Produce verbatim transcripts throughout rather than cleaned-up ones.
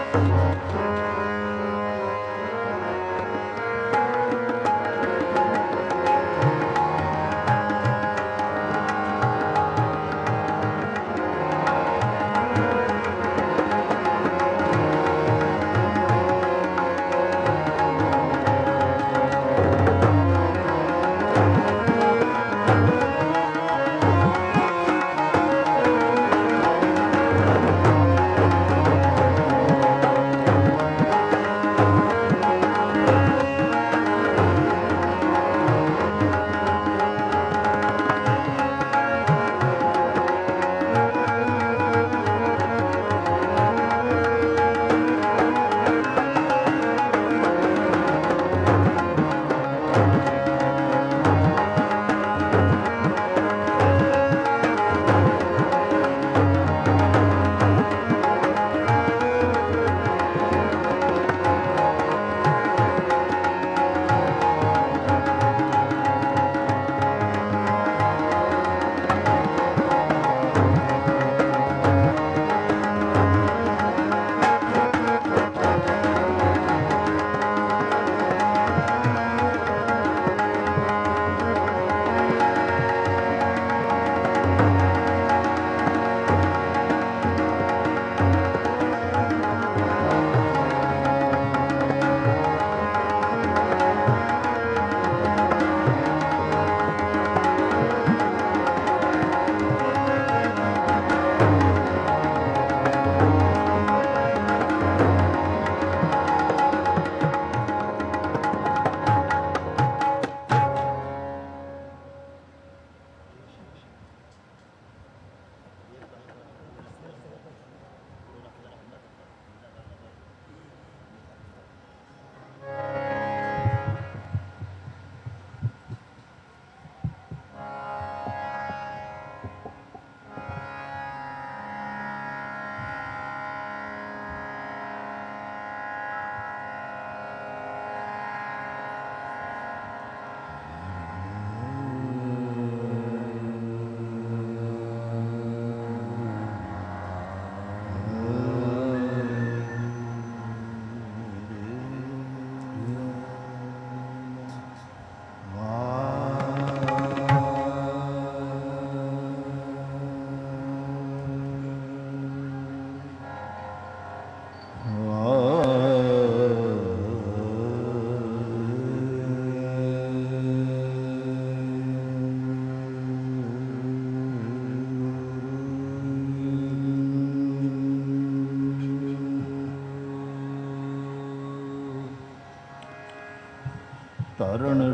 ਧਰਨ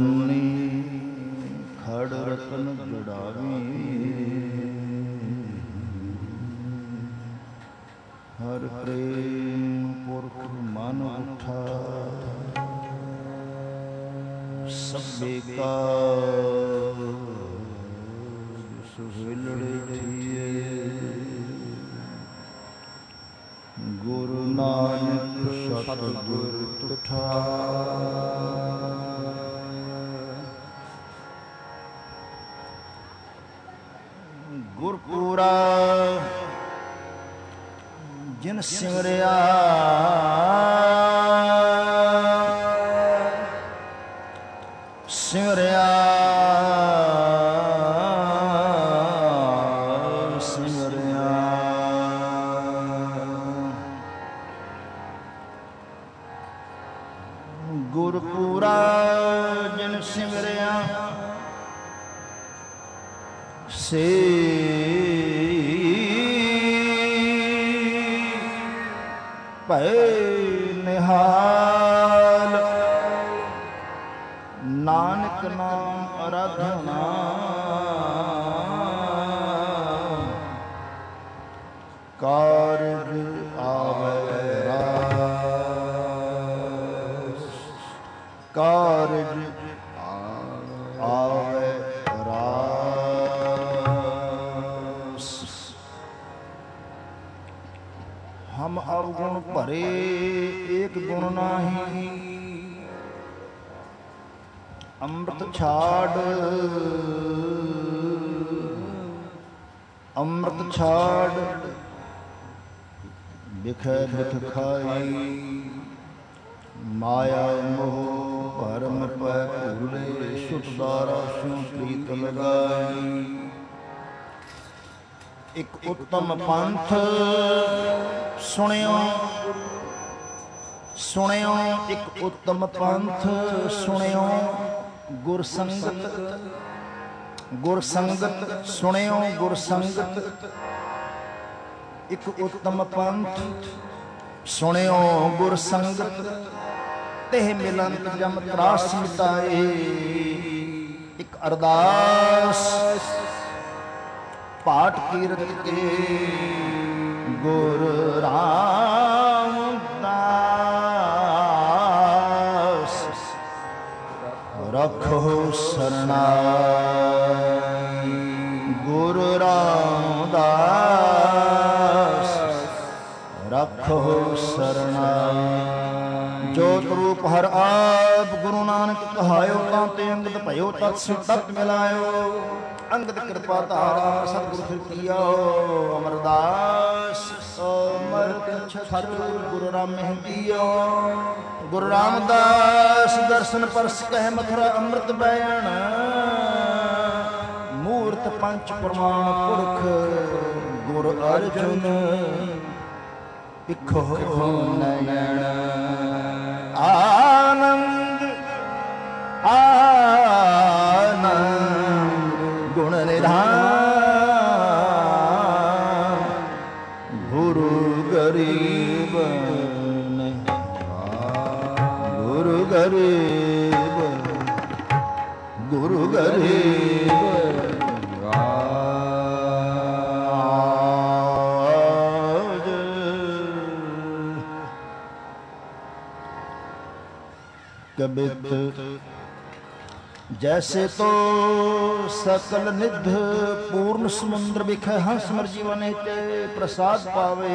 ਸੁਵੰਨੀ ਖੜ ਰਤਨ ਜੜਾਵੀ, ਹਰ ਪ੍ਰੇਮ ਪੁਰਖ ਮਨ ਉਠਾ, ਸਭੇ ਕਾ ਸੁਹਿਲੜੇ ਥੀਏ, ਗੁਰੂ ਨਾਨਕ ਸਤਿਗੁਰ ਤੁਠਾ। ਗੁਰਪੂਰਾ ਜਿਨ ਸਿਮਰਿਆ, ਸਿਮਰਿਆ ਸਿਮਰਿਆ, ਗੁਰਪੂਰਾ ਜਿਨ ਸਿਮਰਿਆ, ਸੇ ਭੈ ਨਿਹਾਲ, ਨਾਨਕ ਨਾਮ ਅਰਾਧਨਾ, ਕਾਰਜ ਆਵੈ ਰਾਸ, ਕਾਰਜ ਆਵੈ ਰਾਸ। ਹਮ ਅਵਗੁਣ ਭਰੇ ਏਕ ਗੁਣ ਨਾਹੀ, ਅੰਮ੍ਰਿਤ ਛਾੜ ਅੰਮ੍ਰਿਤ ਛਾੜ ਬਿਖੈ ਬਿਖ ਖਾਈ ਮਾਇਆ ਮੋਹ ਭਰਮ ਪੈ ਭੂਲੇ ਛੁਟਦਾਰਾ ਸਿਉ ਪ੍ਰੀਤ ਲਗਾਈ ਇੱਕ ਉੱਤਮ ਪੰਥ ਸੁਣਿਓ ਸੁਣਿਓ ਇੱਕ ਉੱਤਮ ਪੰਥ ਸੁਣਿਓ ਗੁਰ ਸੰਗਤ ਗੁਰ ਸੰਗਤ ਸੁਣਿਓ ਗੁਰ ਸੰਗਤ ਇੱਕ ਉੱਤਮ ਪੰਥ ਸੁਣਿਓ ਗੁਰ ਸੰਗਤ ਤੇ ਮਿਲੰਤ ਜਮ ਤਰਾਸ ਮਿਟਾਏ ਇੱਕ ਅਰਦਾਸ ਪਾਠ ਕੀਰਤ ਕੇ ਗੁਰ ਰਾਮਦਾਸ ਰਖੋ ਸਰਨਾਈ ਗੁਰ ਰਾਮਦਾਸ ਰਖੋ ਸਰਨਾਈ ਜੋਤ ਰੂਪ ਹਰ ਆਪ ਗੁਰੂ ਨਾਨਕ ਕਹਾਇਓ ਤਾਂ ਤੇ ਅੰਗਦ ਭਇਓ ਤਤ ਸਿ ਤਤ ਮਿਲਾਇਓ ਅੰਗਦ ਕਿਰਪਾ ਧਾਰਾ ਸਤਿਗੁਰ ਫਿਰ ਕੀਓ ਅਮਰਦਾਸ ਅਮਰਤ ਛਛ ਗੁਰੂ ਰਾਮ ਮਹਿੰਦੀਓ ਗੁਰੂ ਰਾਮਦਾਸ ਦਰਸ਼ਨ ਪਰਸ ਕਹਿ ਮਥੁਰਾ ਅੰਮ੍ਰਿਤ ਬੈਣ ਮੂਰਤ ਪੰਚ ਪ੍ਰਮਾਣ ਪੁਰਖ ਗੁਰ ਅਰਜੁਨ ਇਕੋ ਨੈਣ ਆਨੰਦ ਆਨੰਦ ਗੁਣ ਨਿਧਾਨ ਗੁਰੂ ਗਰੀਬ ਨੇ ਗੁਰੂ ਗਰੀਬ ਗੁਰੂ ਗਰੀਬ कबित जैसे तो सकल निध पूर्ण समुद्र बिखै हंस मर जीवन हेते प्रसाद पावे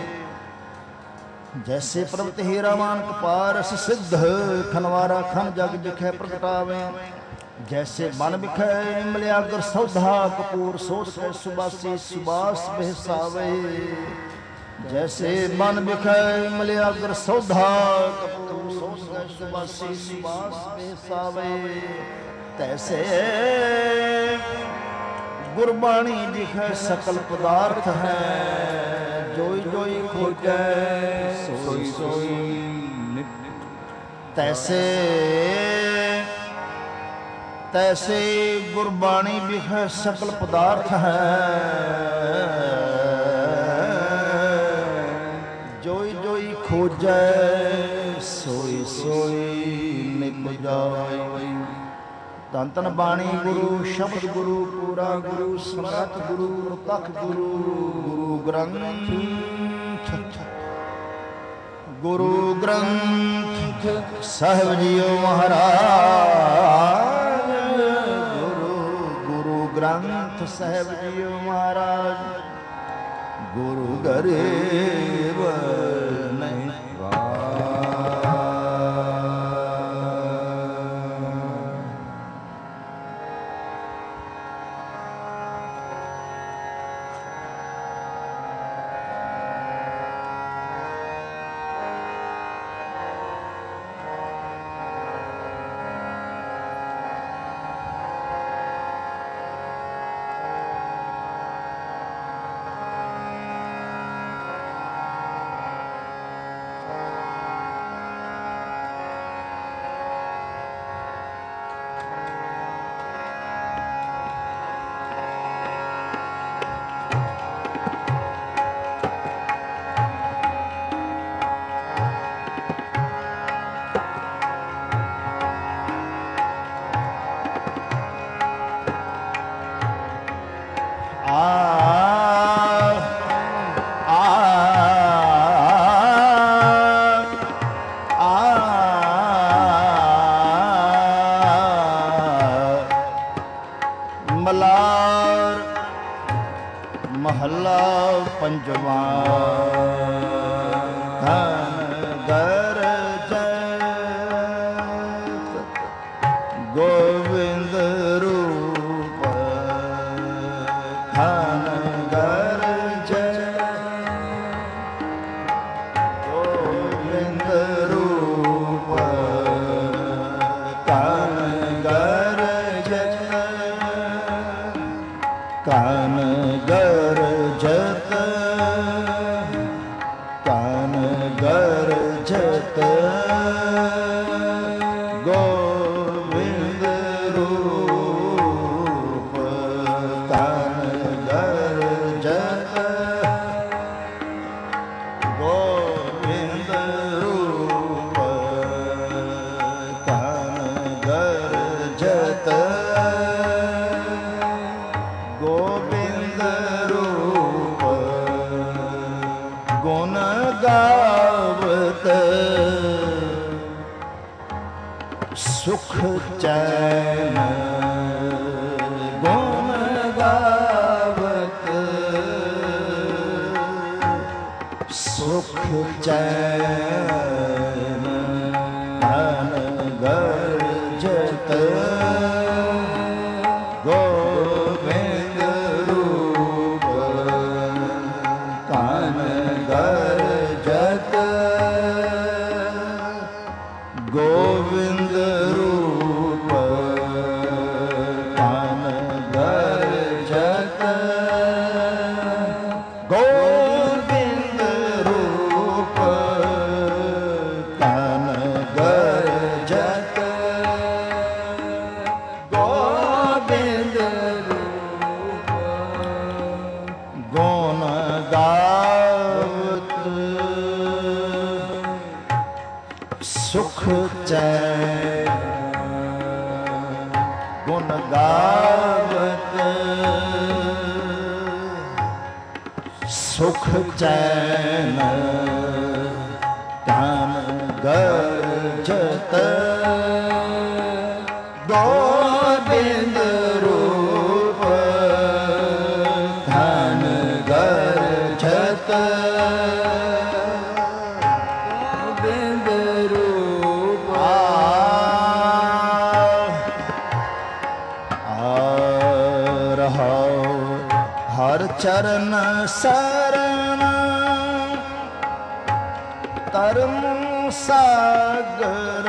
जैसे पर्वत हीरामान कपारस सिद्ध खनवारा खन जग बिखै प्रगटावे जैसे मन बिखै मलियागर सौधा कपूर सोस सुबासी सुबास बहसावे जैसे मन बिखै मलियागर सौधा कपूर सोस सुबासी सुबास बहसावे तैसे गुरबाणी दिखै सकल पदार्थ है जोई जोई खोजै सोई सोई तैसे तैसे गुरबाणी दिखै सकल पदार्थ है जोई जोई खोजै सोई सोई निप जाए ਧੰਨ ਧੰਨ ਬਾਣੀ ਗੁਰੂ ਸ਼ਬਦ ਗੁਰੂ ਪੂਰਾ ਗੁਰੂ ਸਮਰੱਥ ਗੁਰੂ ਪ੍ਰਤੱਖ ਗੁਰੂ ਗੁਰੂ ਗ੍ਰੰਥ ਗੁਰੂ ਗ੍ਰੰਥ ਸਾਹਿਬ ਜੀਓ ਮਹਾਰਾਜ ਗੁਰੂ ਗੁਰੂ ਗ੍ਰੰਥ ਸਾਹਿਬ ਜੀਓ ਮਹਾਰਾਜ ਗੁਰੂ ਗਰੀਬ ਨਹੀਂ ਕਨ ਗਰਜਤ ਗੋਬਿੰਦ ਰੂਪ ਕਨ ਗਰਜਤ ਗੋਬਿੰਦ ਰੂਪ ਕਨ ਗਰਜਤ ਗੋਬਿੰਦ ਰੂਪ ਗੁਣ ਗਾਵਤ ਸੁਖ ਚੈਨ ਗੁਣ ਗਾਵਤ ਸੁਖ ਚੈਨ ਧਨ ਗਰਜਤ ਗੋਬਿੰਦ ਰੂਪ ਧਨ ਗਰਜਤ ਗੋਬਿੰਦ ਰੂਪ ਧਨ ਗਰਜਤ ਗੋਬਿੰਦ ਰੂਪ ਧਨ ਗਰਜਤ ਗੋਬਿੰਦ ਰੂਪ ਗੁਣ ਗਾਵਤ ਸੁਖ ਚੈਨ ਗੁਣ ਗਾਵਤ ਸੁਖ ਚੈਨ ਧਨ ਗਰਜਤ ਗੋਬਿੰਦ ਰੂਪ ਧਨ ਗਰਜਤ ਗੋਬਿੰਦ ਰੂਪ ਆ ਰਹਾਉ ਹਰ ਚਰਨ ਸਰਣ ਧਰਮ ਸਾਗਰ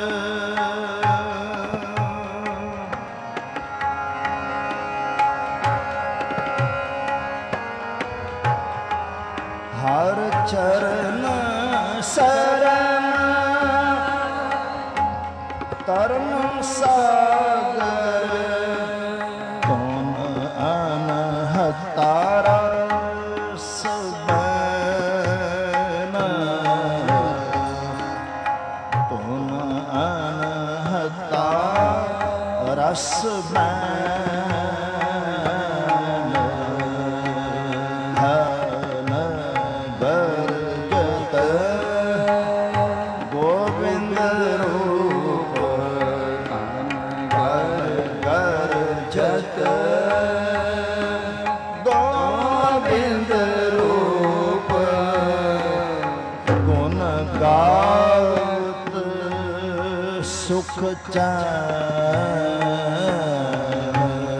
ਹਰ ਚਰਨ ਸਰਣ ਧਰਮ ਸਾਗਰ ਤੁਮ ਅਨਹਤਾ ਰਸ ਬੈਨ ਤੁਮ ਅਨਹਤਾ ਰਸ ਬੈਨ ਧਨ ਗਰਜਤ ਗੋਬਿੰਦ ਰੂਪ ਧਨ ਗਰਜਤ ਗੋਬਿੰਦ ਰੂਪ ਗੁਣ ਗਾਵਤ ਸੁਖ ਚੈਨ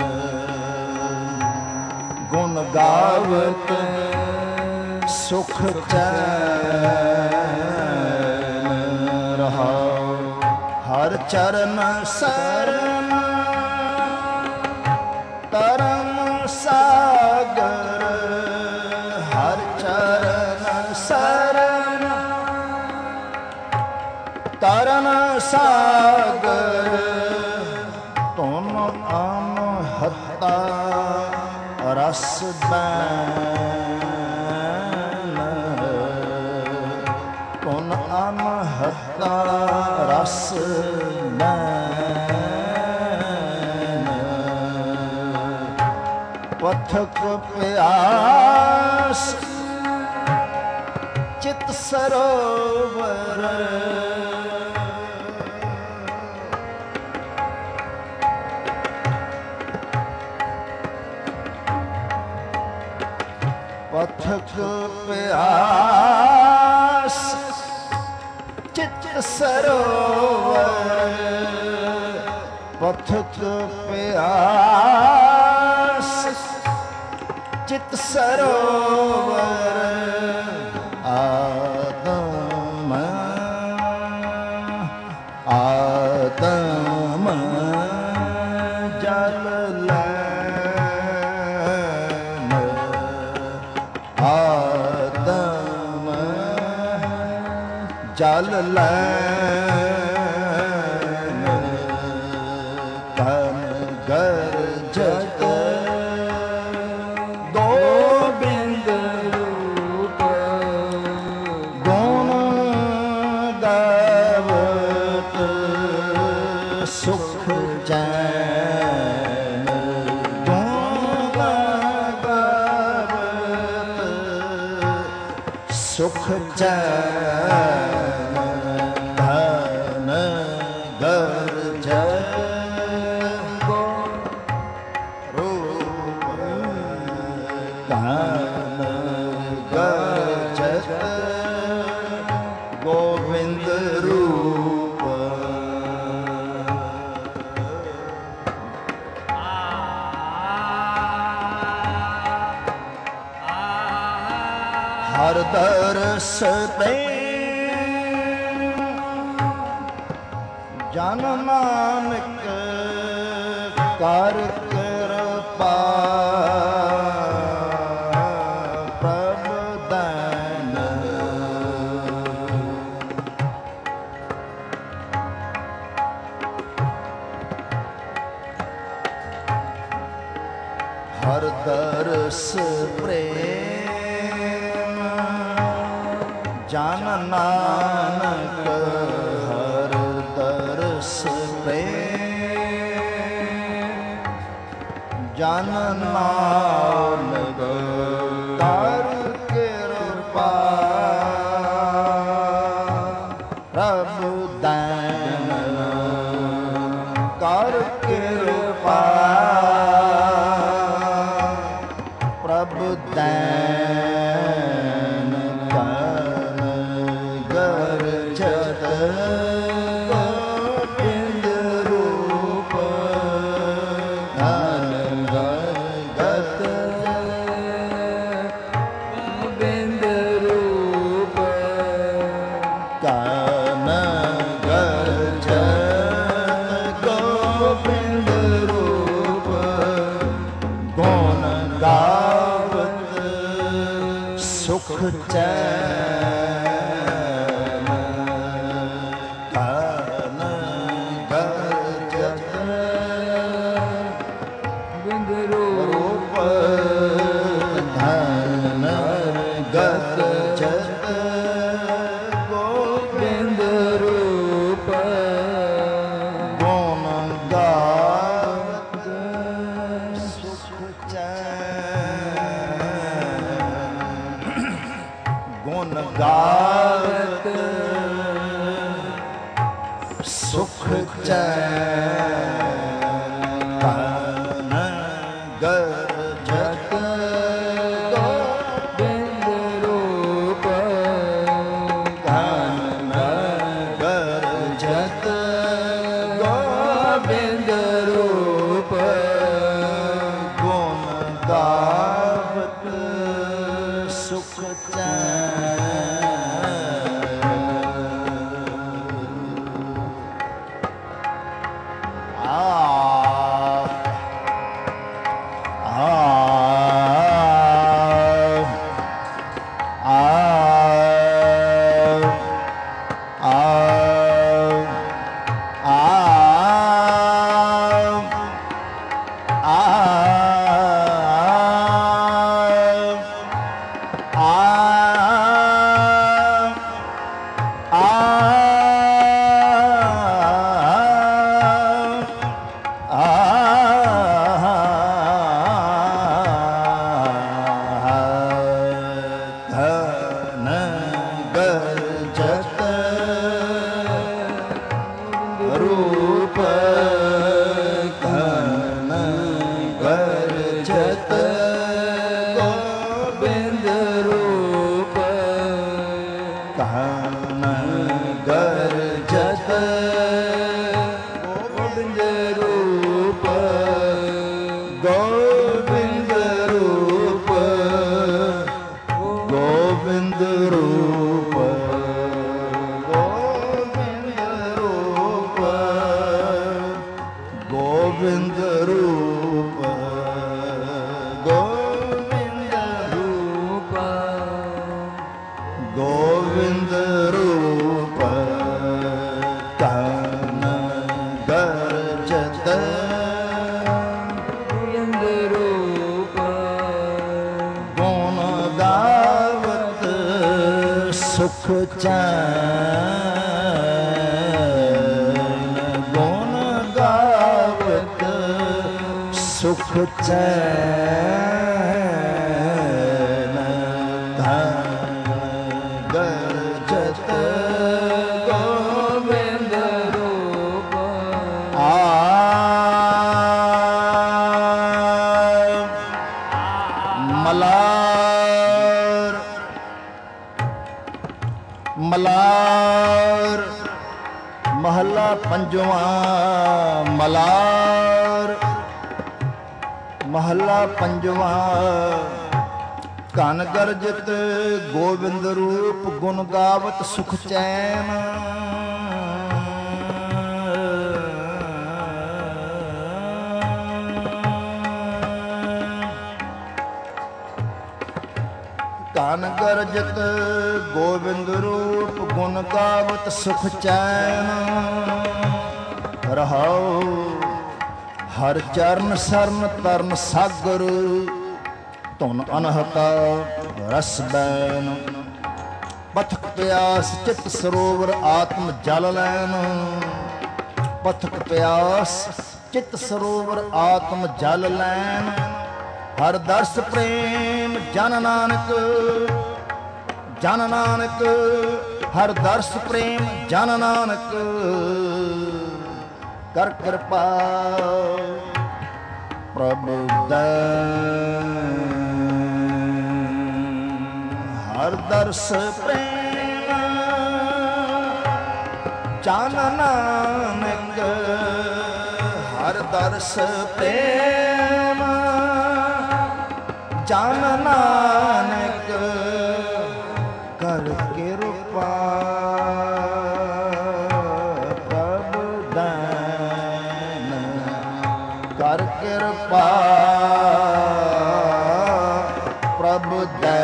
ਗੁਣ ਗਾਵਤ ਸੁਖ ਚੈਨ ਰਹਾਉ ਹਰ ਚਰਨ ਸਰਣ ਧਰਮ ਸਾਗਰ ਹਰ ਚਰਨ ਸਰਣ ਤਰਨ ਸਾਗਰ ਤੁਮ ਅਨਹਤਾ ਰਸ ਬੈਨ ਤੁਮ ਅਨਹਤਾ ਰਸ ਬੈਨ ਪਥਕ ਪਿਆਸ ਚਿਤ ਸਰੋਵਰ ਪਥਕ ਪਿਆਸ ਚਿਤ ਸਰੋਵਰ ਪਥਕ ਪਿਆਸ ਚਿਤ ਸਰੋਵਰ ਆਤਮ ਆਤਮ ਜਲ ਲੈਨ ਆਤਮ ਜਲ ਲੈਨ ਤਨ ਗਰਜਤ ਗੋਬਿੰਦ ਰੂਪ ਗੁਣ ਗਾਵਤ ਸੁਖ ਚੈਨ ਗੁਣ ਗਾਵਤ ਸੁਖ ਚੈਨ ਧਨ ਗਰਜਤ ਗੋਬਿੰਦ ਰੂਪ ਹਰ ਦਰਸ ਪ੍ਰੇਮ ਜਨ ਨਾਨਕ ਕਰ ਕਿਰਪਾ ਹਰ ਦਰਸ ਪ੍ਰੇਮ ਜਨ ਨਾਨਕ ਹਰ ਦਰਸ ਪ੍ਰੇਮ ਜਨ ਨਾਨਕ ਕਰ ਕਿਰਪਾ ਪ੍ਰਭ ਦਾਨ ਕਰ ਕਿਰਪਾ ਪ੍ਰਭ ਦਾਨ ਤਨ ਗਰਜਤ ਗੋਬਿੰਦ ਰੂਪ ਧਨ ਗਰਜਤ ਗੋਬਿੰਦ ਰੂਪ ਧਨ ਗਰਜਤ ਗੋਬਿੰਦ ਰੂਪ ਗੁਣ ਗਾਵਤ ਸੁਖ ਚੈਨ ਧਨ ਗਰਜਤ ਗੋਬਿੰਦ ਰੂਪ ਧਨ ਗਰਜਤ ਗੋਬਿੰਦ ਰੂਪ ਗੁਣ ਗਾਵਤ ਸੁਖ ਚੈਨ ਗੁਣ ਗਾਵਤ ਸੁਖ ਚੈਨ ਧਨ ਗਰਜਤ ਗੋਬਿੰਦ ਰੂਪ ਧਨ ਗਰਜਤ ਗੋਬਿੰਦ ਰੂਪ ਗੁਣ ਗਾਵਤ ਸੁਖ ਚੈਨ ਆ ਗੋਬਿੰਦ ਰੂਪ ਚੈਨ ਗੁਣ ਗਾਵਤ ਸੁਖ ਚੈਨ ਧਨ ਗਰਜਤ ਗੋਬਿੰਦ ਰੂਪ ਆ ਮਲਾਰ ਮਲਾਰ ਮਹੱਲਾ ਪੰਜਵਾਂ ਮਲਾਰ ਮਹੱਲਾ ਪੰਜਵਾਂ ਧਨ ਗਰਜਤ ਗੋਬਿੰਦ ਰੂਪ ਗੁਣ ਗਾਵਤ ਸੁਖ ਚੈਨ ਧਨ ਗਰਜਤ ਗੋਬਿੰਦ ਰੂਪ ਗੁਣ ਗਾਵਤ ਸੁਖ ਚੈਨ ਰਹਾਉ ਹਰ ਚਰਨ ਸਰਨ ਤਰਨ ਸਾਗਰ ਧੁਨ ਅਨਹਤਾ ਰਸ ਬੈਨ ਪਥਕ ਪਿਆਸ ਚਿਤ ਸਰੋਵਰ ਆਤਮ ਜਲ ਲੈਨ ਪਥਕ ਪਿਆਸ ਚਿਤ ਸਰੋਵਰ ਆਤਮ ਜਲ ਲੈਨ ਹਰ ਦਰਸ ਪ੍ਰੇਮ ਜਨ ਨਾਨਕ ਜਨ ਨਾਨਕ ਹਰ ਦਰਸ ਪ੍ਰੇਮ ਜਨ ਨਾਨਕ ਕਰ ਕਿਰਪਾ ਪ੍ਰਭੂ ਦਇ ਹਰ ਦਰਸ ਪ੍ਰੇਮ ਜਨ ਨਾਨਕ ਹਰ ਦਰਸ ਪ੍ਰੇਮ ਜਨ ਨਾਨਕ ਕਰ ਕਿਰਪਾ ਪ੍ਰਭੂ ਦਇ ਕਰ ਕਿਰਪਾ ਪ੍ਰਭੂ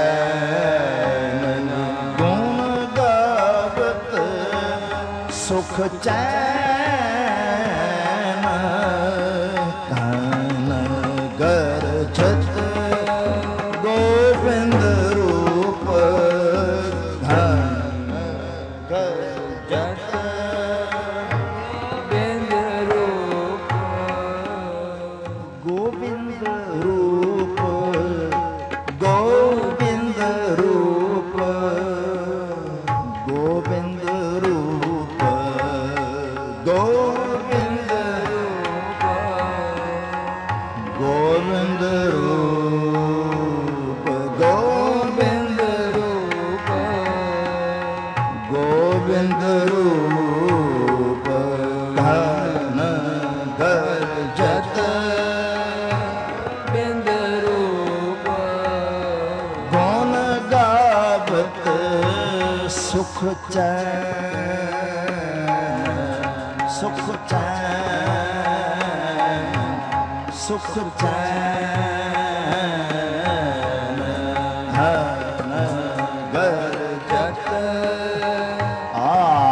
ਦਇ ਗੁਣ ਗਾਵਤ ਸੁਖ ਚੈਨ ਧਨ ਗਰਜਤ ਗੋਬਿੰਦ ਰੂਪ ਧਨ ਗਰਜਤ ਗੋਬਿੰਦ ਰੂਪ ਗੋਬਿੰਦ ਰੂਪ ਗੋਬਿੰਦ ਰੂਪ ਗੋਬਿੰਦ ਰੂਪ ਗੋਬਿੰਦ ਰੂਪ ਗੋਬਿੰਦ ਰੂਪ ਗੋਬਿੰਦ ਰੂਪ ਗੋਬਿੰਦ ਰੂਪ ਧਨ ਗਰਜਤ ਬਿੰਦ ਰੂਪ ਗੁਣ ਗਾਵਤ ਸੁਖ ਚੈਨ ਸੁਖ ਚੈਨ ਸੁਖ ਚੈਨ ਧਨ ਗਰਜਤ ਆ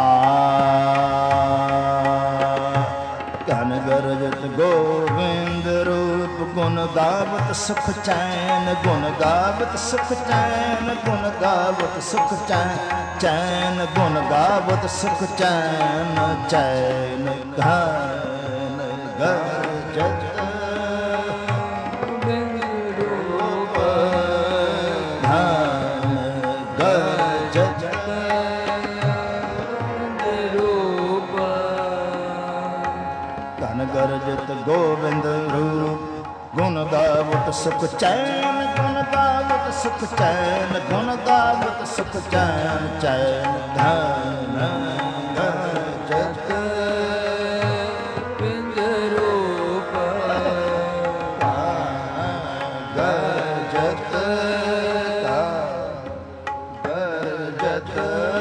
ਧਨ ਗਰਜਤ ਗੋਬਿੰਦ ਰੂਪ ਗੁਣ ਗਾਵਤ ਸੁਖ ਚੈਨ ਗੁਣ ਗਾਵਤ ਸੁਖ ਚੈਨ ਗੁਣ ਗਾਵਤ ਸੁਖ ਚੈਨ ਚੈਨ ਗੁਣ ਗਾਵਤ ਸੁਖ ਚੈਨ ਚੈਨ ਧਨ ਗਰਜਤ ਗਰਜਤ ਗੋਬਿੰਦ ਰੂਪ ਗੁਣ ਗਾਵਤ ਸੁਖ ਚੈਨ ਗੁਣ ਗਾਵਤ ਸੁਖ ਚੈਨ ਗੁਣ ਗਾਵਤ ਸੁਖ ਚੈਨ ਚੈਨ ਧਨ ਗਰਜਤ ਬਿੰਦ ਰੂਪ ਗਰਜਤ ਗਰਜਤ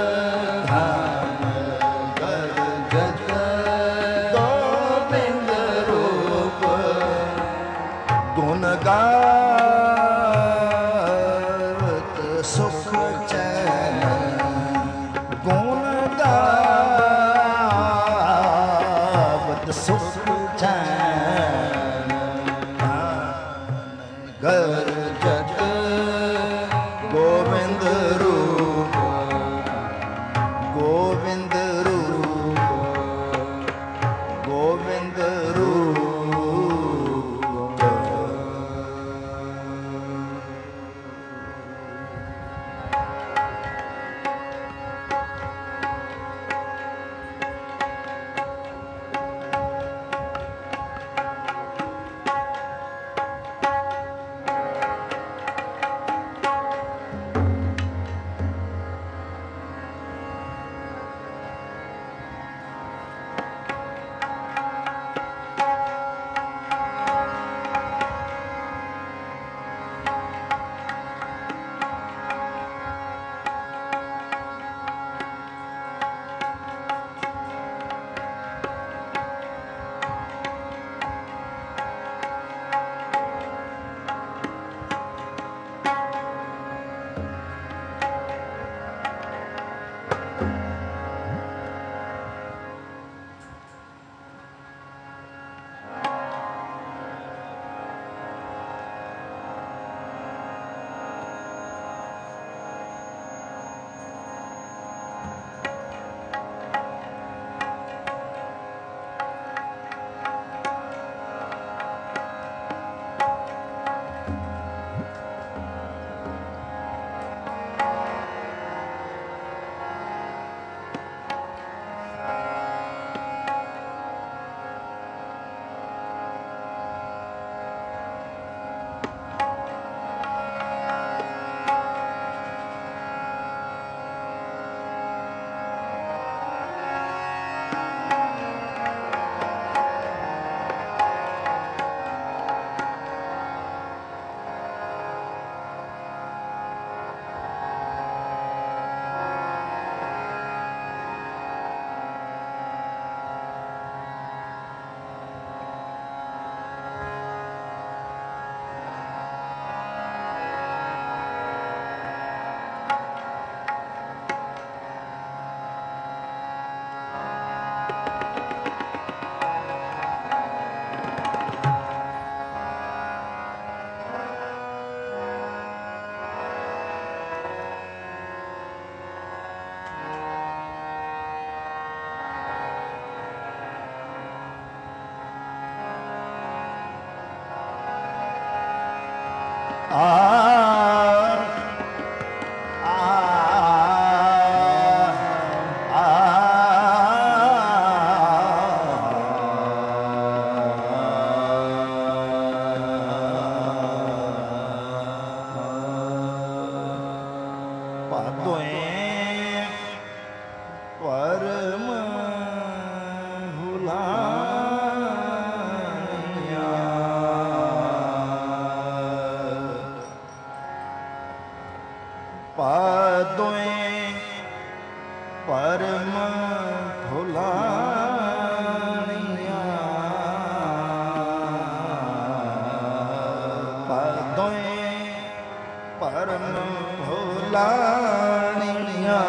ਗੁਣ ਗਾਵਤ ਸੁਖ ਚੈਨ ਗੁਣ ਗਾਵਤ ਸੁਖ ਚੈਨ ਗਰਜਤ ਗੋਬਿੰਦ ਰੂਪ ਗੋਬਿੰਦ ਰੂਪ ਗੋਬਿੰਦ ਰੂਪ ਆਰ ਭਾਦੋਏ ਪਰਮ ਭੁਲਾ ਪਾਦੋਏ ਪਰਮ ਭੁਲਾਣੀਆਂ ਪਾਦੋਏ ਪਰਮ ਭੁਲਾਣੀਆਂ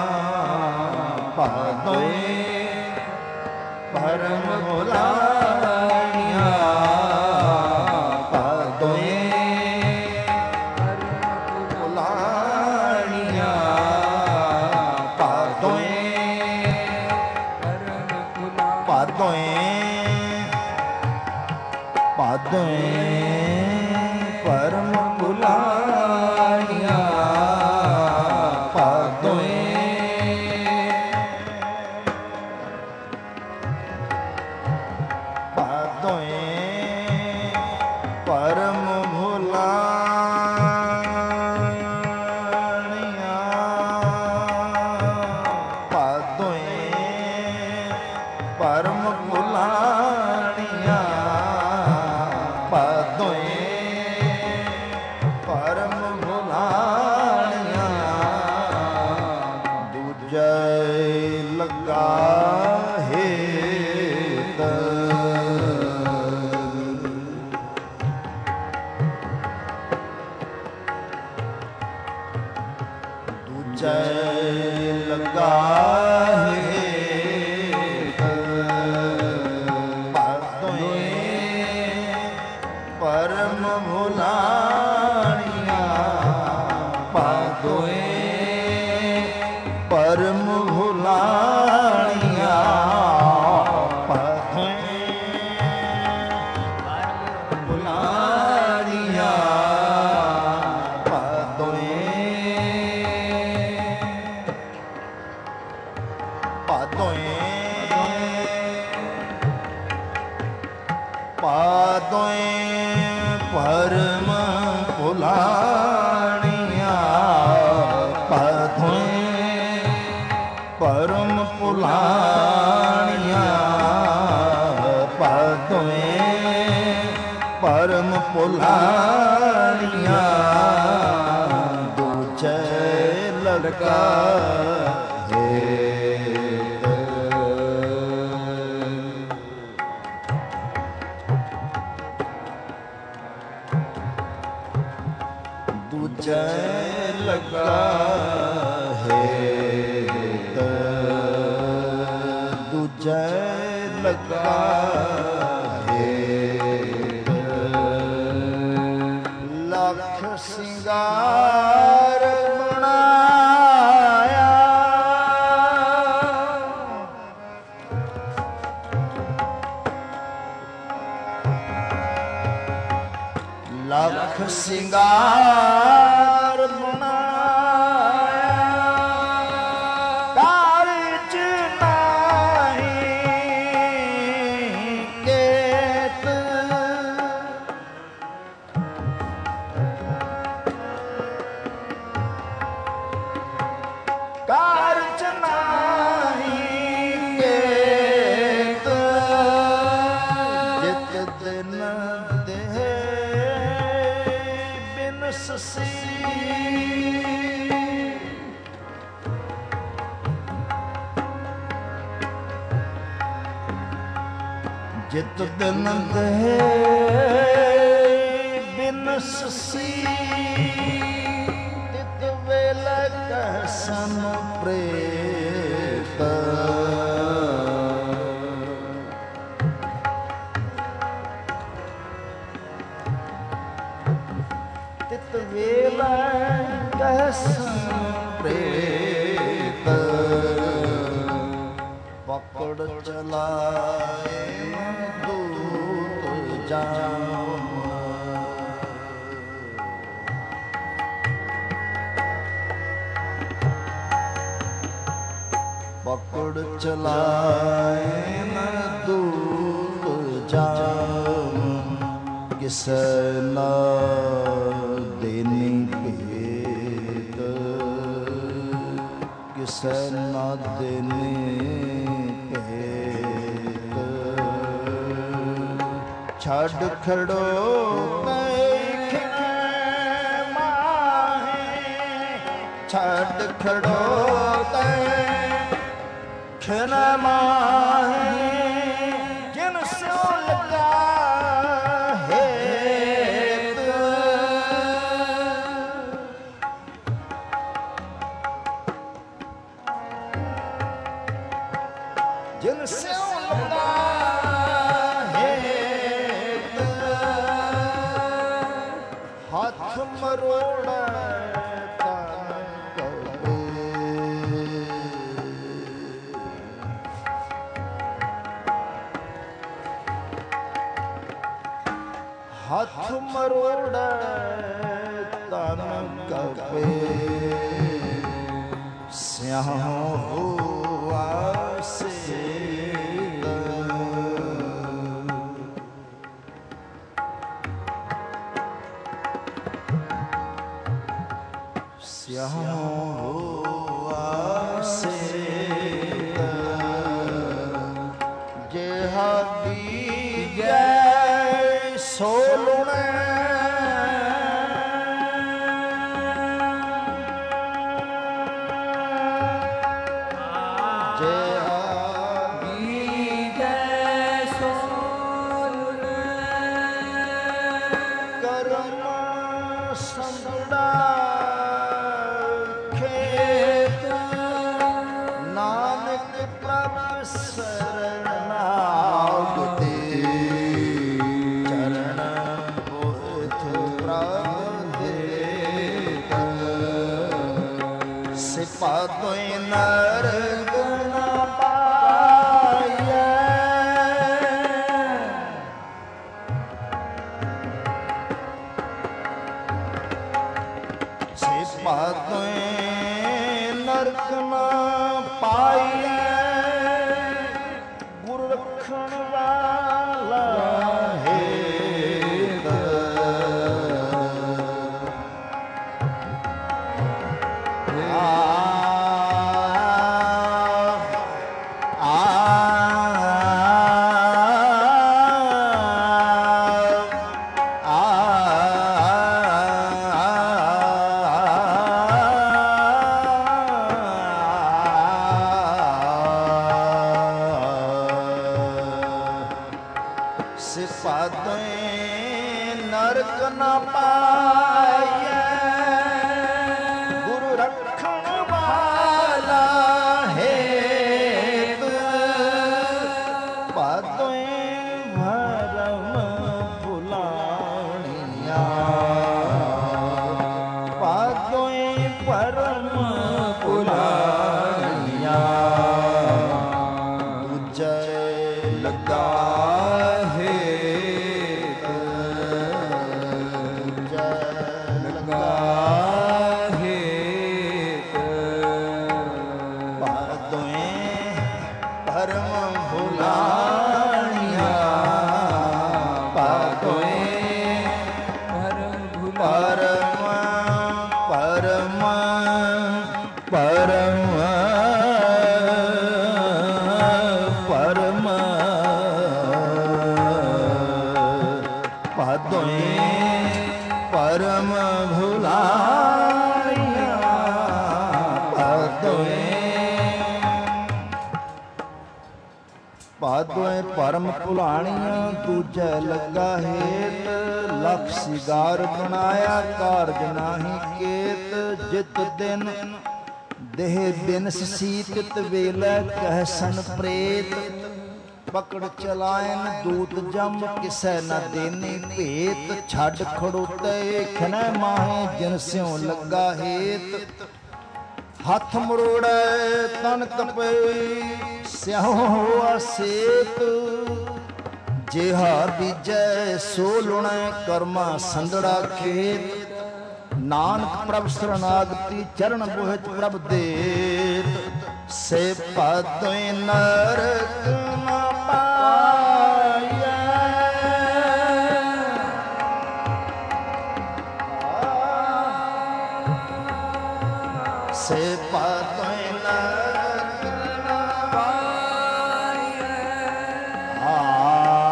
ਪਾਦੋਏ ਪਰਮ ਭੁਲਾਣੀਆਂ ਪਾਦੋਏ ਪਾਦੋਏ ਪਰਮ ਭੁਲਾਣੀਆਂ ਪਾਦੋਏ ਪਾਦੋਏ ਪਰਮ ਭੁਲਾਣੀਆਂ ਪਾਦੋਏ ਪਰਮ ਭੁਲਾਣੀਆਂ ਪਾਦੋਏ ਪਰਮ ਭੁਲਾਣੀਆਂ ਦੂਜੇ ਲੱਗਾ ਹੇਤ ਦੂਜੇ ਲੱਗਾ ਹੇਤ ਪਾਦੋਏ ਪਰਮ ਭੁਲਾਣੀਆਂ ਪਾਦੋਏ ਪਰਮ ਭੁਲਾ ਭਾਦੋਏ ਭਾਦੋਏ ਪਰਮ ਭੁਲਾਣੀਆਂ ਭਾਦੋਏ ਪਰਮ ਭੁਲਾਣੀਆਂ ਭਾਦੋਏ ਪਰਮ ਭੁਲਾਣੀਆਂ ਦੂਜੇ ਲੜਕਾ ਦੂਜੇ ਲਗਾ ਹੈ ਦੂਜੇ ਲਗਾ ਹੈ ਲੱਖ ਸਿੰਗਾਰ ਬਣਾਇਆ ਲੱਖ ਸਿੰਗਾਰ ਬਣਾਇਆ ਕਾਰਜ ਨਹੀਂ ਕੇਤ ਕਾਰਜ ਨਹੀਂ ਕੇਤ ਜਿਤ ਦਿਨ ਸਸੀ ਜਿਤ ਦਿਨ ਦੇ ਬਿਨ ਸਸੀ ਤਿਤ ਵੇਲੇ ਕਹਸਨ ਪ੍ਰੇਤ ਤਿਤ ਵੇਲੇ ਕਹਸਨ ਪ੍ਰੇਤ ਪਕੜ ਚਲਾਏ ਦੂਤ ਜਾਮ ਪਕੜ ਚਲਾਏ ਦੂਤ ਜਾਮ ਕਿਸੇ ਨਾ ਦੇਨੀ ਭੇਦ ਕਿਸੇ ਨਾ ਦੇਨੀ ਭੇਦ ਛੱਡ ਖੜੋ ਮਾਹੇ ਛੱਡ ਖੜੋ ਤੈ ਖਨ ਮਾਹੇ ਜਿਨ ਸਿਓ ਲਗਾ ਜਿਨ ਸਿਉ ਲਗਾ ਹੇਤ ਹੱਥ ਮਰੋੜਾ ਤਨ ਕਵੇ ਹੱਥ ਮਰੋੜਾ ਤਨ ਕਵੇ ਸਿਆਹ ਹੋਆ ਸਿਆਹ ਹੋਆ ਸੇਤ ਜਿਹਾ ਬੀਜੈ ਸੋ ਲੁਣੈ ਜਿਹਾ ਬੀਜੈ ਸੋ ਲੁਣੈ ਕਰਮ ਸੰਗੜਾ ਸਰਣ ਨਾਮ ਦੇ ਚਰਨ ਬੋਥ ਪ੍ਰਭ ਦੇ ਸਿਪਾ ਤੋਇ ਨਰਗ ਨਾ ਪਾਦੈ ਨਰਕ ਨਾ ਪਾਈਐ ਗੁਰੂ ਰੱਖਣ ਵਾਲਾ ਹੇਤ ਪਾਦੈ ਭਰਮ ਭੁਲਾਣੀਆਂ ਪਾਦੈ ਭਰਮ ਭੁਲਾਣੀਆਂ ਦੂਜੈ ਲੱਗਾ ਪਰਮ ਭੁਲਾਣੀਆਂ ਪਾਦੋਏ ਪਰਮ ਭੁਲਾਣੀਆਂ ਦੂਜੈ ਲੱਗਾ ਹੇਤ ਲਖ ਸਿਗਾਰ ਬਣਾਇਆ ਕਾਰਜ ਨਾਹੀ ਕੇਤ ਜਿਤ ਦਿਨ ਦੇਹ ਬਿਨਸ ਸੀਤਿਤ ਵੇਲੇ ਕਹਿ ਸਨ ਪ੍ਰੇਤ ਪਕੜ ਚਲਾਇਨ ਦੂਤ ਜਮ ਕਿਸੈ ਨ ਦੇਨੀ ਭੇਤ ਛੱਡ ਖੜੋਤੇ ਖਨੈ ਮਾਹੇ ਜਿਨ ਸਿਉ ਲੱਗਾ ਹੇਤ ਹੱਥ ਮਰੋੜੈ ਤਨ ਤਪੈ ਸਿਉ ਹੋਆ ਸੇਤ ਜਿਹਾ ਬੀਜੈ ਸੋ ਲੁਣੈ ਕਰਮਾ ਸੰਦੜਾ ਖੇਤ ਨਾਨਕ ਪ੍ਰਭ ਸਰਨਾਗਤੀ ਚਰਨ ਬੋਹਿਤ ਪ੍ਰਭ ਦੇਤ ਸੇ ਪਾਦੋਇ ਨਰਕ ਨਾ ਪਾਈਐ ਸੇ ਪਾਦੋਇ ਨਰਕ ਨਾ ਪਾਈਐ ਆ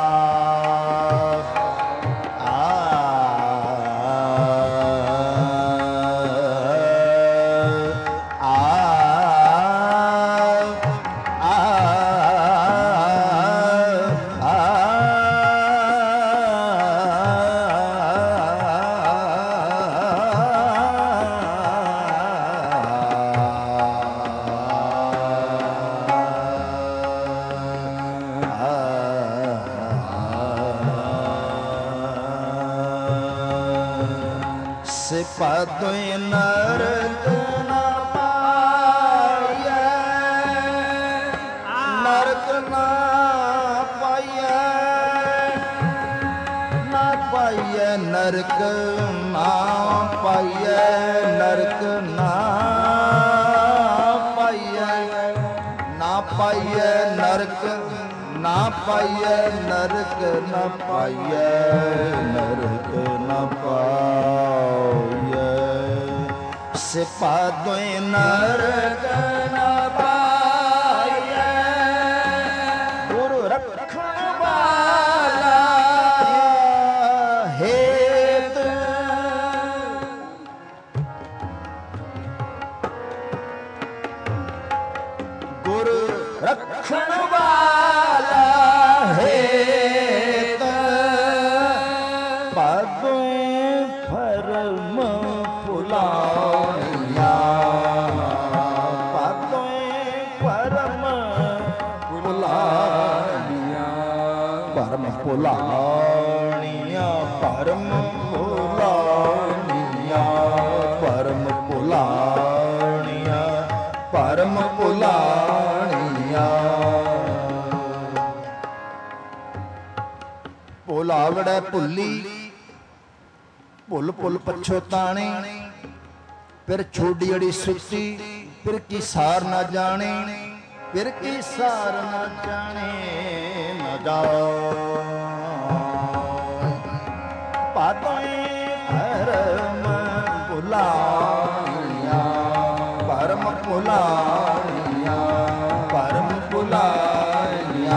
ਪਾਦੋਇ ਨਰਕ ਨਾ ਪਾਈਐ ਨਰਕ ਨਾ ਪਾਈਐ ਨਾ ਪਾਈਐ ਨਰਕ ਨਾ ਪਾਈਐ ਨਰਕ ਨਾ ਪਾਈਐ ਨਾ ਪਾਈਐ ਨਰਕ ਨਾ ਪਾਈਐ ਨਰਕ ਨਾ ਪਾਈਐ ਨਰਕ ਨਾ ਪਾਈਐ ਸੇ ਪਾਦੋਇ ਨਰਕ ਨਾ ਪਾਈਐ ਗੁਰੂ ਰੱਖਣ ਵਾਲਾ ਹੇਤ ਗੁਰੂ ਰੱਖਣ ਵਾਲਾ ਹੇਤ ਪਾਦੋਇ ਭਰਮ ਭੁਲਾਣੀਆਂ ਪਾਦੋਇ ਭਰਮ ਭੁਲਾਣੀਆਂ ਭਰਮ ਭੁਲਾਣੀਆਂ ਭਰਮ ਭੁਲਾਣੀਆਂ ਭਰਮ ਭੁਲਾਣੀਆਂ ਭਰਮ ਭੁਲਾਣੀਆਂ ਭੁਲਾਵੜੈ ਭੁੱਲੀ ਭੁੱਲ ਭੁੱਲ ਪਛੋਤਾਣੇ ਫਿਰ ਛੋਡੀ ਅੜੀ ਸੁੱਤੀ ਫਿਰ ਕੀ ਸਾਰ ਨਾ ਜਾਣੇ ਫਿਰ ਕੀ ਸਾਰ ਨਾ ਜਾਣੇ ਨਾ ਜਾਓ ਪਾਦੋਇ ਭਰਮ ਭੁਲਾਣੀਆਂ ਭਰਮ ਭੁਲਾਣੀਆਂ ਭਰਮ ਭੁਲਾਣੀਆਂ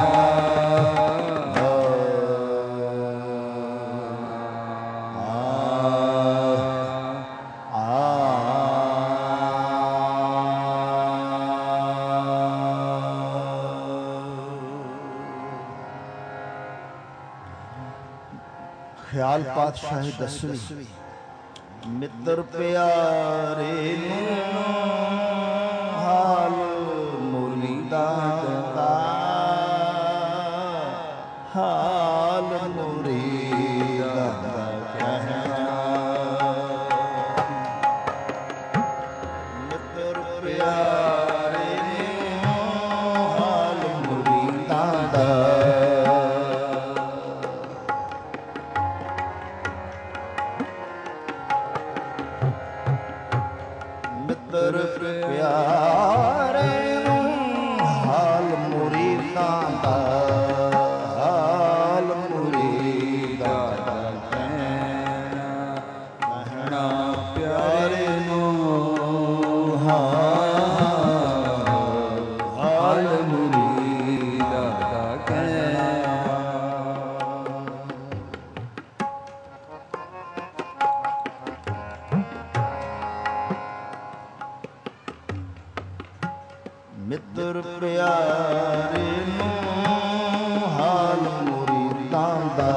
ਖਿਆਲ ਪਾਤਸ਼ਾਹੀ ਦਸਵੀਂ। ਮਿੱਤਰ ਪਿਆਰੇ ਨੂੰ ਹਾਲ ਮੁਰੀਦਾ ਦਾ, ਹਾਲ ਮੁਰੀਦਾ ਦਾ ਕਹਿਣਾ। ਮਿੱਤਰ ਪਿਆਰੇ ਨੂੰ ਹਾਲ ਮੁਰੀਦਾ ਦਾ, ਮਿੱਤਰ ਪਿਆਰੇ ਨੂੰ ਹਾਲ ਮੁਰੀਦਾਂ ਦਾ, ਹਾਲ ਮੁਰੀਦਾਂ ਦਾ ਕਹਿਣਾ। ਕਹਿਣਾ ਪਿਆਰੇ ਨੂੰ ਹਾਲ, ਹਾਲ ਮੁਰੀਦਾਂ ਦਾ ਕਹਿਣਾ। ਮਿੱਤਰ ਪਿਆਰੇ ਨੂੰ ਹਾਲ ਮੁਰੀਦਾਂ ਦਾ,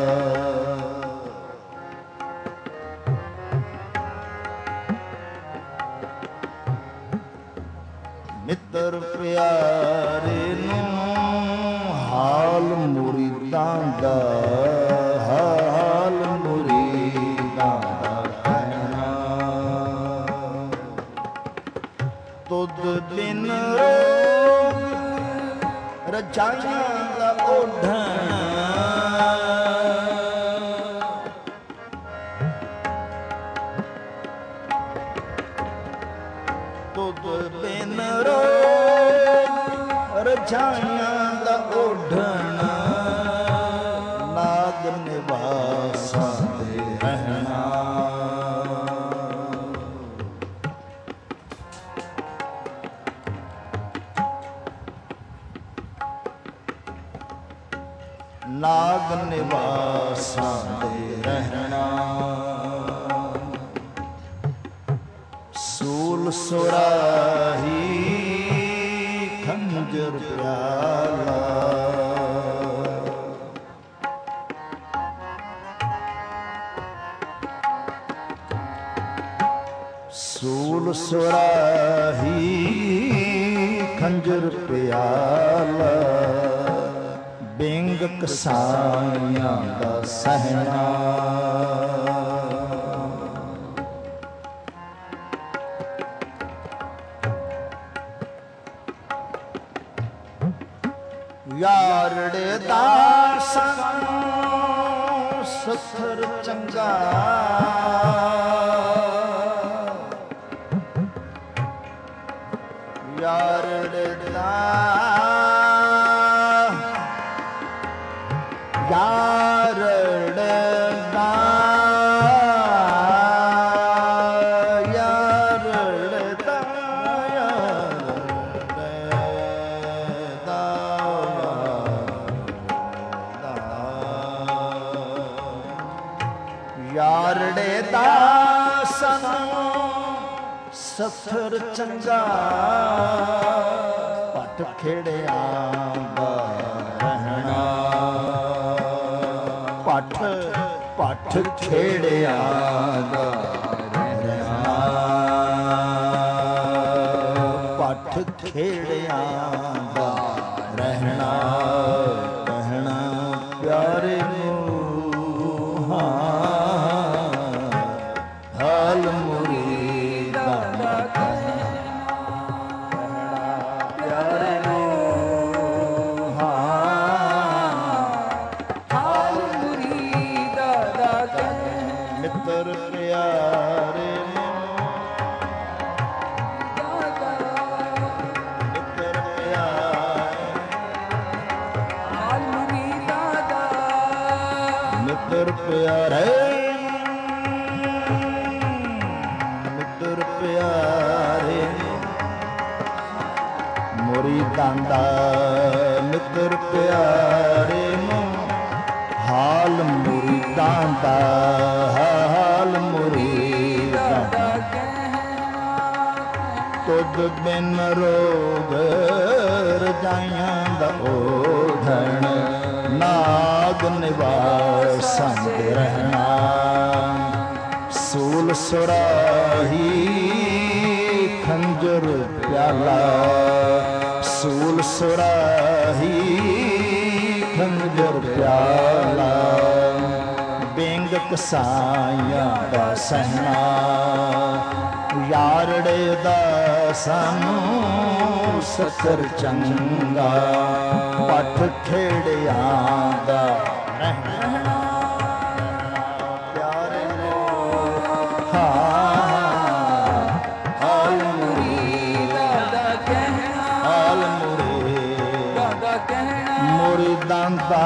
ਮਿੱਤਰ ਪਿਆਰੇ ਨੂੰ ਹਾਲ ਮੁਰੀਦਾਂ ਦਾ, ਹਾਲ ਮੁਰੀਦਾਂ ਦਾ ਕਹਿਣਾ। ਤੁਧ ਬਿਨ ਰਜਾਈਆਂ ਦਾ ਓਢਣਾ, ਤੁਧ ਬਿਨ ਰਜਾਈਆਂ ਦਾ ਓਢਣਾ। ਨਾਗ ਨਿਵਾਸਾਂ ਤੇ ਰਹਿਣਾ, ਨਾਗ ਨਿਵਾਸਾਂ ਦੇ ਰਹਿਣਾ। ਸੂਲ ਸੁਰਾਹੀ ਖੰਜਰ ਪਿਆਲਾ, ਸੂਲ ਸੁਰਾਹੀ ਖੰਜਰ ਪਿਆਲਾ। ਬਿੰਗ ਕਸਾਈਆਂ ਦਾ ਸਹਿਣਾ, ਯਾਰੜੇ ਦਾ ਸਾਨੂੰ ਸਥਰ ਚੰਗਾ। ਯਾਰੜੇ ਦਾ ਯਾਰੜੇ ਦਾ ਯਾਰੜੇ ਦਾ ਯਾਰੜੇ ਦਾ ਯਾਰੜੇ ਦਾ ਸਾਨੂੰ ਸਥਰ ਚੰਗਾ। ਪਟ ਖੇੜਿਆਂ ਦਾ ਰਹਿਣਾ, ਪਟ ਪਟ ਖੇੜਿਆਂ ਦਾ ਰਹਿਣਾ। ਪਟ ਖੇੜਿਆਂ ਦਾ ਰਹਿਣਾ। ਕਹਿਣਾ ਪਿਆਰੇ ਨੂੰ ਹਾਲ ਮੁਰੀਦਾਂ ਦਾ ਕਹਿਣਾ। ਪਿਆਰੇ ਨੂੰ ਹਾਲ ਮੁਰੀਦਾਂ ਦਾ ਕਹਿਣਾ। ਮਿੱਤਰ ਪਿਆਰੇ ਨੂੰ ਮਿੱਤਰ ਪਿਆਰੇ ਹਾਲ ਮੁਰੀਦਾਂ ਦਾ। ਮਿੱਤਰ ਪਿਆਰੇ ਮਿੱਤਰ ਪਿਆਰੇ ਮੁਰੀਦਾਂ ਦਾ। ਮਿੱਤਰ ਪਿਆਰੇ ਨੂੰ ਹਾਲ ਮੁਰੀਦਾਂ ਦਾ, ਹਾਲ ਮੁਰੀਦਾਂ ਦਾ ਕਹਿਣਾ। ਤੁਧ ਬਿਨ ਰੋਗ ਰਜਾਈਆਂ ਦਾ ਓਢਣ। ਨਾਗ ਨਾਗ ਨਿਵਾਸ ਸੰਗ ਰਹਿਣਾ। ਸੂਲ ਸੁਰਾਹੀ ਖੰਜਰ ਪਿਆਲਾ, ਸੂਲ ਸੁਰਾਹੀ ਖੰਜਰ ਪਿਆਲਾ। ਬਿੰਗ ਕਸਾਈਆਂ ਦਾ ਸਹਿਣਾ, ਯਾਰੜੇ ਦਾ ਸਾਨੂੰ ਸਤਰ ਚੰਗਾ। ਪੱਠ ਖੇੜਿਆਂ ਦਾ ਰਹਿਣਾ, ਪਿਆਰੇ ਨੂੰ ਹਾਂ ਹਾਲ ਮੁਰੀਦਾਂ ਦਾ ਕਹਿਣਾ। ਹਾਲ ਮੁਰੀਦਾਂ ਦਾ ਕਹਿਣਾ, ਮੁਰੀਦਾਂ ਦਾ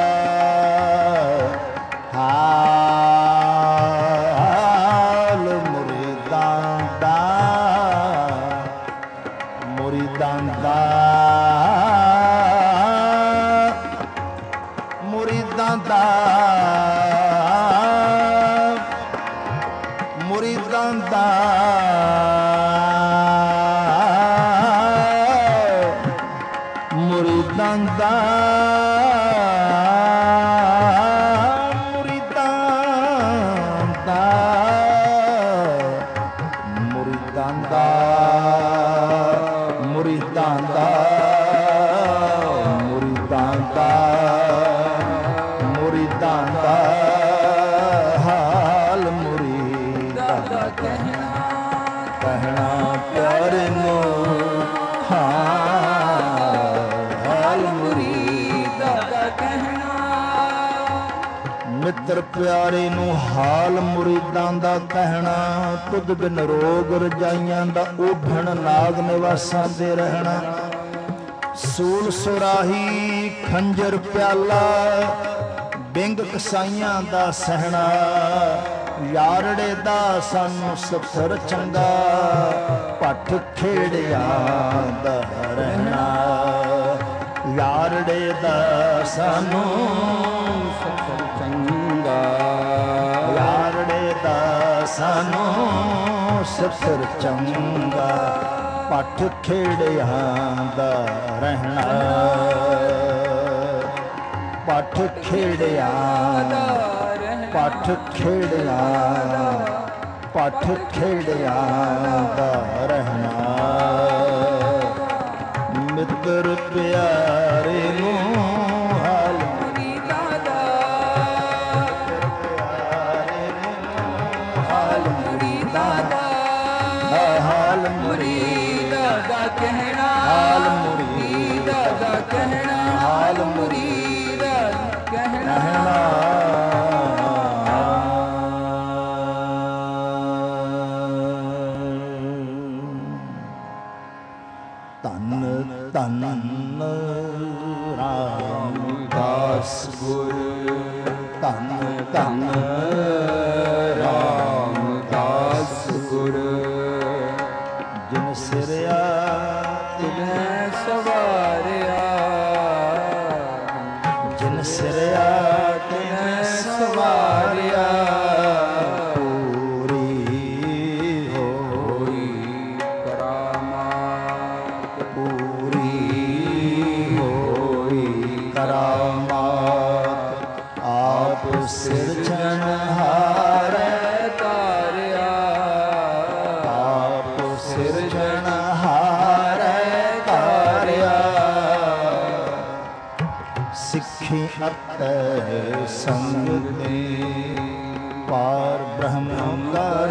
ਮਿੱਤਰ ਪਿਆਰੇ ਨੂੰ ਹਾਲ ਮੁਰੀਦਾਂ ਦਾ ਕਹਿਣਾ। ਤੁਧ ਬਿਨ ਰੋਗ ਰਜਾਈਆਂ ਦਾ ਉਭਣ, ਨਾਗ ਨਿਵਾਸਾਂ ਦੇ ਰਹਿਣਾ। ਸੂਲ ਸੁਰਾਹੀ ਖੰਜਰ ਪਿਆਲਾ, ਬਿੰਗ ਕਸਾਈਆਂ ਦਾ ਸਹਿਣਾ। ਯਾਰੜੇ ਦਾ ਸਾਨੂੰ ਸਫਰ ਚੰਗਾ, ਪੱਠ ਖੇੜਿਆਂ ਦਾ ਰਹਿਣਾ। ਯਾਰੜੇ ਦਾ ਸਾਨੂੰ ਸਫਰ ਚੰਗਾ, ਯਾਰੜੇ ਦਾ ਸਾਨੂੰ ਸਫਰ ਚੰਗਾ। ਪੱਠ ਖੇੜਿਆਂ ਦਾ ਰਹਿਣਾ, ਪੱਠ ਖੇੜਿਆਂ ਦਾ ਰਹਿਣਾ। ਪੱਠ ਖੇੜਿਆਂ, ਪੱਠ ਖੇੜਿਆਂ ਦਾ ਰਹਿਣਾ। ਮਿੱਤਰ ਪਿਆਰੇ ਨੂੰ ਹਾਲ ਮੁਰੀਦਾਂ ਦਾ, ਪਿਆਰੇ ਨੂੰ ਹਾਲ ਮੁਰੀਦਾਂ ਦਾ। ਹਾਲ ਮੁਰੀਦਾਂ ਦਾ ਕਹਿਣਾ, ਹਾਲ ਮੁਰੀਦਾਂ ਦਾ ਕਹਿਣਾ। ਹਾਲ ਮੁਰੀਦਾਂ ਦਾ ਕਹਿਣਾ। ਧੰਨ ਧੰਨ ਰਾਮਦਾਸ ਗੁਰ, ਧੰਨ ਧੰਨ ਰਾਮਦਾਸ ਗੁਰ। ਜਿਨ ਸਿਰਿਆ ਤਿਨੈ ਸਵਾਰਿਆ, ਜਿਨ ਸਿਰਿਆ ਤਿਨੈ ਸਵਾਰਿਆ। ਸਿਰਜਣਹਾਰੈ ਤਾਰਿਆ, ਆਪ ਸਿਰਜਣਹਾਰੈ ਤਾਰਿਆ। ਸਿੱਖੀ ਅਤੈ ਸੰਗ ਦੇ, ਪਾਰ ਬ੍ਰਹਮ ਕਰ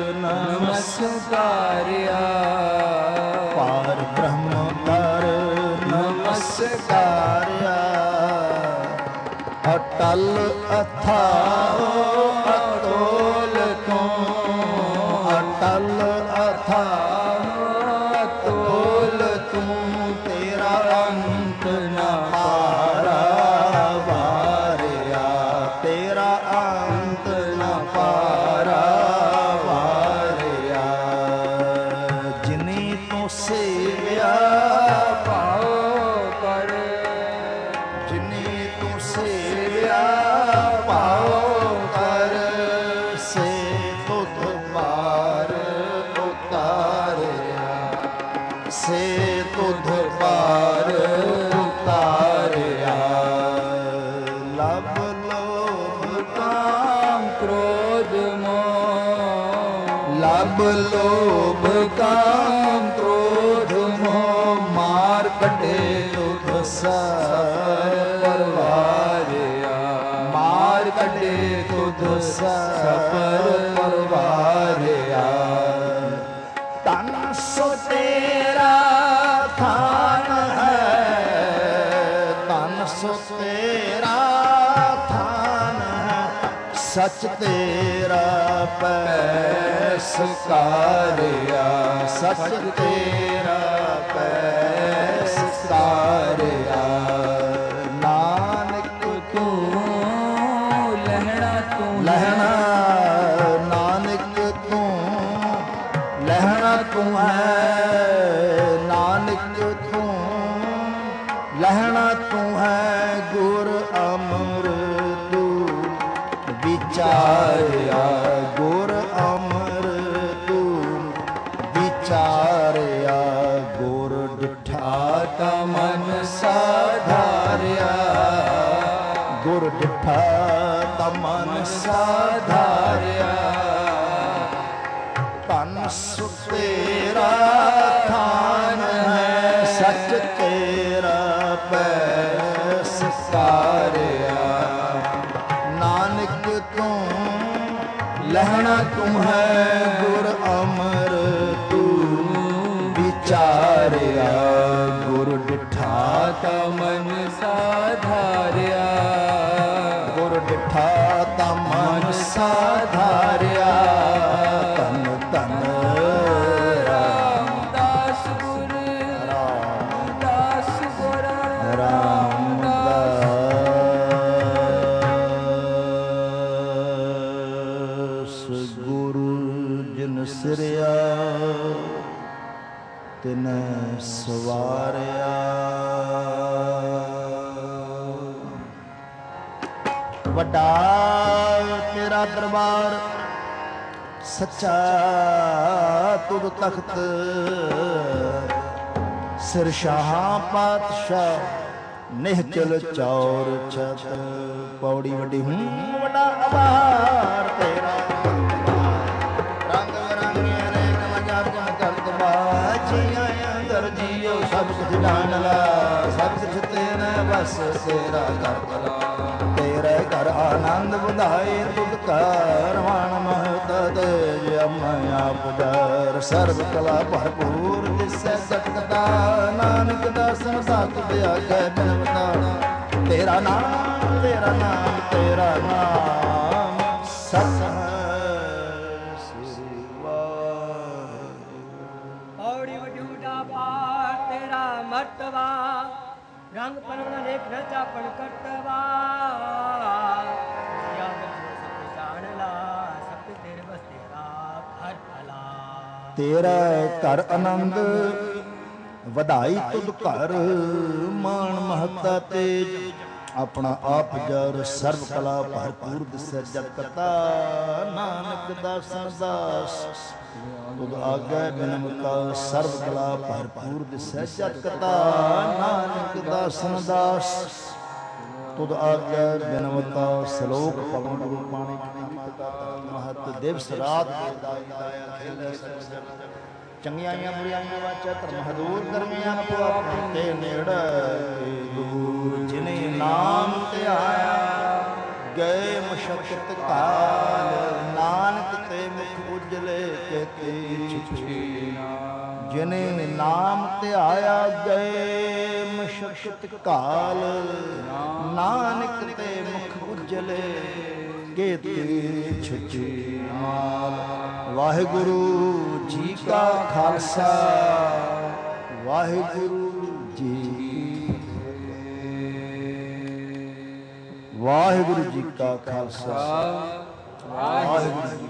ਨਮਸਕਾਰਿਆ। ਪਾਰ ਬ੍ਰਹਮ ਕਰ ਨਮਸਕਾਰਿਆ। ਅਟਲ ਅਥਾਓ ਅਤੋਲ ਤੂੰ, ਅਟਲ ਅਥਾਓ ਅਤੋਲ ਤੂੰ। ਤੇਰਾ ਅੰਤ ਨ ਪਾਰਾ ਵਾਰਿਆ, ਤੇਰਾ ਅੰਤ ਨ ਪਾਰਾ ਵਾਰਿਆ। ਜਿਨੀ ਤੂੰ ਸੇਵਿਆ ਪਾਓ ਕਰ, ਜਿਨੀ ਤੂੰ ਸੇਵਿਆ ਪਾਓ अब लोभ काम क्रोध मोह मार कटे तुध सब परवारिया मार कटे तुध सब परवारिया तन सो तेरा थान है तन सो तेरा थान है सच तेरा पैस कारिया सच तेरा पैस कारिया नानक तू लहना तू लहना नानक तू लहना तू है नानक तू लहना तू है गुर अमर तू विचारिया गुर अमर तू विचारिया गुर डिठा ता मन साधारिया गुर डिठा ता मन साधारिया तन सु तेरा थान है सच तेरा पैस कारिया नानक तू लहना तुम है गुर अमर तू विचारिया गुर डिठा ता मन साधारिया गुर डिठा ता मन साधारिया तन तन रामदास गुर रामदास गुर रामदास गुरु जिन सिरिया तिन सवारिया वड्डा तेरा दरबार सच्चा तुद तख्त सिर शाह पातशाह निहचल चौर छत पौड़ी वड्डी हूँ वड्डा आभार तेरा रंग बिरंगे अनेक मजाक करत बाजिया अंदर जियो सब कुछ जान ला सब कुछ तेरे बस तेरा कर तेरे घर आनंद बुधाए तुद करवान महत तेज अमया पुजार सर्व कला भरपूर जिससे सटकता नानक दर्शन सात दया के बिनवता तेरा नाम तेरा नाम तेरा नाम सच मर्तवा रंग परम लेख रचा पण करतवा जान ला सब तेरे बस तेरा घर भला तेरा घर आनंद ਵਧਾਈ ਤੁਧ ਘਰ ਮਾਨ ਮਹੱਤਾ ਤੇਜ ਆਪਣਾ ਆਪ ਜਰ ਸਰਬ ਕਲਾ ਭਰਪੂਰ ਦਿਸੈ ਜਗ ਕਰਤਾ ਨਾਨਕ ਦਾਸਨ ਦਾਸ ਤੁਧ ਆਗੈ ਬਿਨਮਤਾ ਸਰਬ ਕਲਾ ਭਰਪੂਰ ਦਿਸੈ ਜਗ ਕਰਤਾ ਨਾਨਕ ਦਾਸਨ ਦਾਸ ਤੁਧ ਆਗੈ ਬਿਨਮਤਾ ਸ਼ਲੋਕ ਪਵਨ ਗੁਰੂ ਪਾਣੀ ਮਹਤ ਦਿਵਸ ਰਾਤ ਦਾਇਆ ਖੇਲੇ ਸਰਬ ਚੰਗੀਆਂ ਬੁਰੀਆਂ ਵਾਚਾ ਧਰਮ ਹਦੂਰ ਕਰਮੀਆਂ ਆਪੋ ਆਪਣੇ ਤੇ ਨੇੜੇ ਗੁਰੂ ਜਿਨੇ ਨਾਮ ਧਿਆਇਆ ਗਏ ਮੁਸ਼ਕਤ ਕਾਲ ਨਾਨਕ ਤੇ ਮੁਖ ਉਜਲੇ ਕੇਤੀ ਛੁਛੀ ਜਿਨੇ ਨਾਮ ਧਿਆਇਆ ਗਏ ਮੁਸ਼ਕਤ ਕਾਲ ਨਾਨਕ ਤੇ ਮੁਖ ਉਜਲੇ ਕੇਤੀ ਛੁਛੀ ਮਾਲ ਵਾਹਿਗੁਰੂ ਜੀ ਕਾ ਖਾਲਸਾ ਵਾਹਿਗੁਰੂ ਜੀ ਵਾਹਿਗੁਰੂ ਜੀ ਕਾ ਖਾਲਸਾ ਵਾਹਿਗੁਰੂ